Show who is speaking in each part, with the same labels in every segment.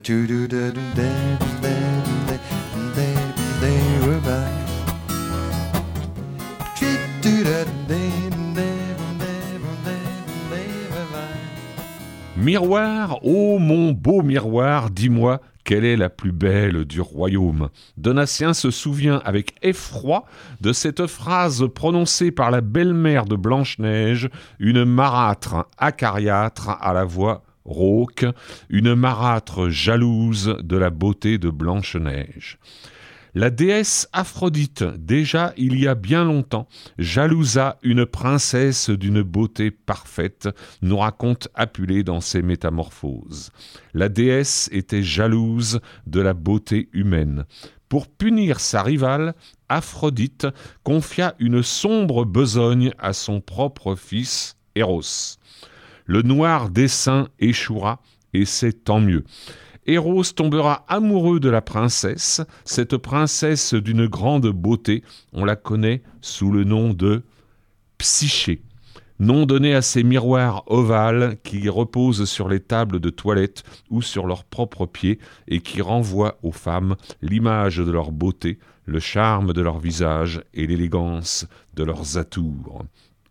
Speaker 1: Miroir, ô mon beau miroir, dis-moi, quelle est la plus belle du royaume ? Donatien se souvient avec effroi de cette phrase prononcée par la belle-mère de Blanche-Neige, une marâtre acariâtre à la voix rauque, une marâtre jalouse de la beauté de Blanche-Neige. La déesse Aphrodite, déjà il y a bien longtemps, jalousa une princesse d'une beauté parfaite, nous raconte Apulée dans ses Métamorphoses. La déesse était jalouse de la beauté humaine. Pour punir sa rivale, Aphrodite confia une sombre besogne à son propre fils, Eros. Le noir dessein échouera, et c'est tant mieux. Eros tombera amoureux de la princesse, cette princesse d'une grande beauté, on la connaît sous le nom de Psyché, nom donné à ces miroirs ovales qui reposent sur les tables de toilette ou sur leurs propres pieds et qui renvoient aux femmes l'image de leur beauté, le charme de leur visage et l'élégance de leurs atours.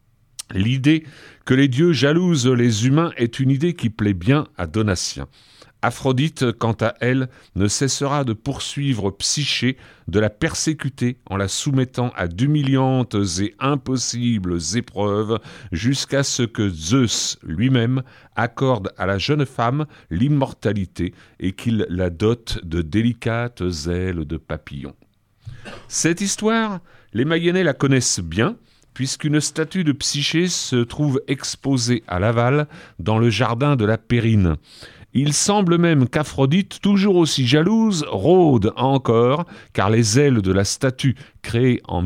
Speaker 1: L'idée que les dieux jalousent les humains est une idée qui plaît bien à Donatien. Aphrodite, quant à elle, ne cessera de poursuivre Psyché, de la persécuter en la soumettant à d'humiliantes et impossibles épreuves, jusqu'à ce que Zeus lui-même accorde à la jeune femme l'immortalité et qu'il la dote de délicates ailes de papillon. Cette histoire, les Mayennais la connaissent bien, puisqu'une statue de Psyché se trouve exposée à Laval, dans le jardin de la Périne. Il semble même qu'Aphrodite, toujours aussi jalouse, rôde encore, car les ailes de la statue créée en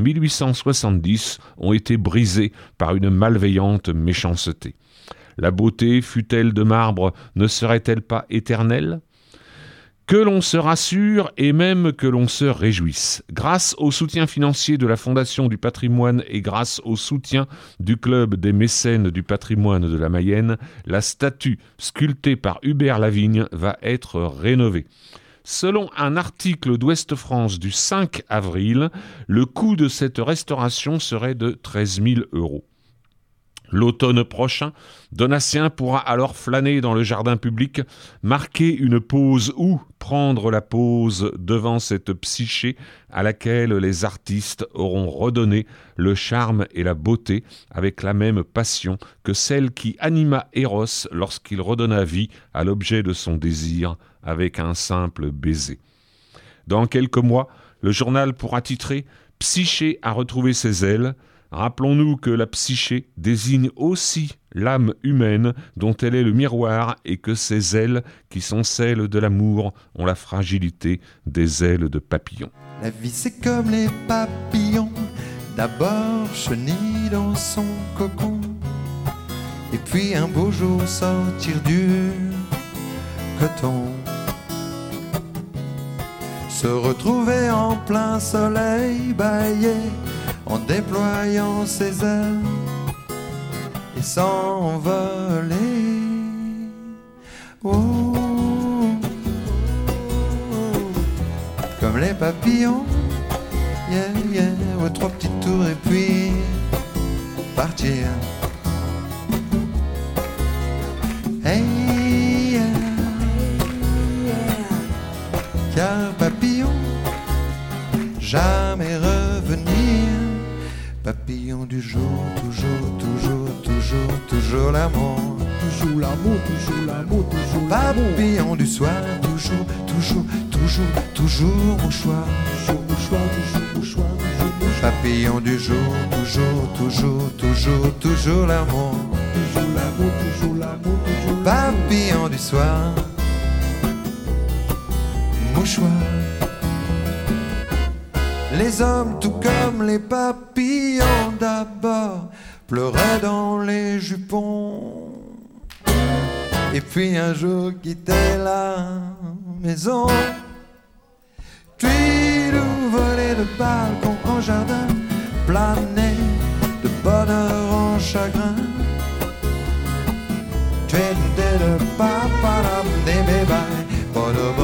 Speaker 1: 1870 ont été brisées par une malveillante méchanceté. La beauté, fût-elle de marbre, ne serait-elle pas éternelle ? Que l'on se rassure et même que l'on se réjouisse. Grâce au soutien financier de la Fondation du patrimoine et grâce au soutien du Club des mécènes du patrimoine de la Mayenne, la statue sculptée par Hubert Lavigne va être rénovée. Selon un article d'Ouest France du 5 avril, le coût de cette restauration serait de 13 000 €. L'automne prochain, Donatien pourra alors flâner dans le jardin public, marquer une pause ou prendre la pause devant cette Psyché à laquelle les artistes auront redonné le charme et la beauté avec la même passion que celle qui anima Eros lorsqu'il redonna vie à l'objet de son désir avec un simple baiser. Dans quelques mois, le journal pourra titrer « Psyché a retrouvé ses ailes ». Rappelons-nous que la psyché désigne aussi l'âme humaine dont elle est le miroir et que ses ailes, qui sont celles de l'amour, ont la fragilité des ailes de papillon.
Speaker 2: La vie c'est comme les papillons, d'abord chenille dans son cocon, et puis un beau jour sortir du coton. Se retrouver en plein soleil baillé, en déployant ses ailes et s'envoler. Oh, comme les papillons, yeah, yeah, aux 3 petites tours et puis partir. Hey, yeah, car papillon, jamais revenir. Papillon du jour, toujours, toujours, toujours, toujours l'amour.
Speaker 3: Toujours l'amour, toujours l'amour, toujours l'amour.
Speaker 2: Papillon du soir, toujours, toujours, toujours, toujours mouchoir.
Speaker 3: Toujours mouchoir, toujours mouchoir, toujours mouchoir.
Speaker 2: Papillon du jour, toujours, toujours, toujours, toujours l'amour.
Speaker 3: Toujours l'amour, toujours l'amour, toujours l'amour.
Speaker 2: Papillon du soir, mouchoir. Les hommes, tout comme les papillons, d'abord pleuraient dans les jupons, et puis un jour quittaient la maison. Puis nous volaient de balcon en jardin, planer de bonheur en chagrin. Tu es de papa, des bébés,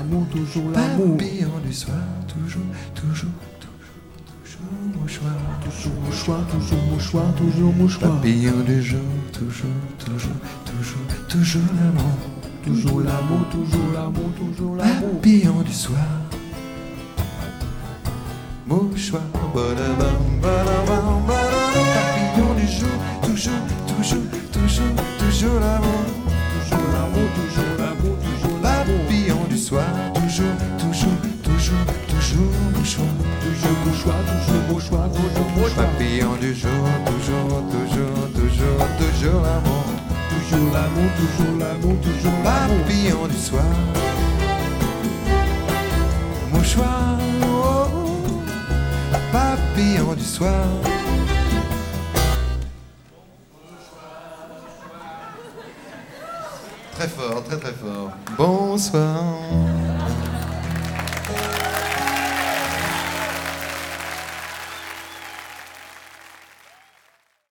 Speaker 3: l'amour, toujours l'amour.
Speaker 2: Papillon du soir, toujours, toujours, toujours mouchoir.
Speaker 3: Toujours mouchoir, toujours mouchoir, toujours mouchoir.
Speaker 2: Papillon du jour, toujours, toujours, toujours, toujours l'amour.
Speaker 3: Toujours l'amour, toujours l'amour, toujours l'amour.
Speaker 2: Papillon du soir, mouchoir. Badabam, badabam, badabam. Papillon du jour, toujours, toujours, toujours, toujours l'amour.
Speaker 3: Toujours l'amour, toujours l'amour, toujours l'amour.
Speaker 2: Papillon du soir, toujours, toujours, toujours, toujours mouchoir.
Speaker 3: Toujours mouchoir, toujours mouchoir, toujours mouchoir.
Speaker 2: Papillon du jour, toujours, toujours, toujours, toujours l'amour.
Speaker 3: Toujours l'amour, toujours l'amour, toujours l'amour.
Speaker 2: Papillon du soir, mouchoir. Oh, papillon du soir. Très fort, très très fort. Bonsoir.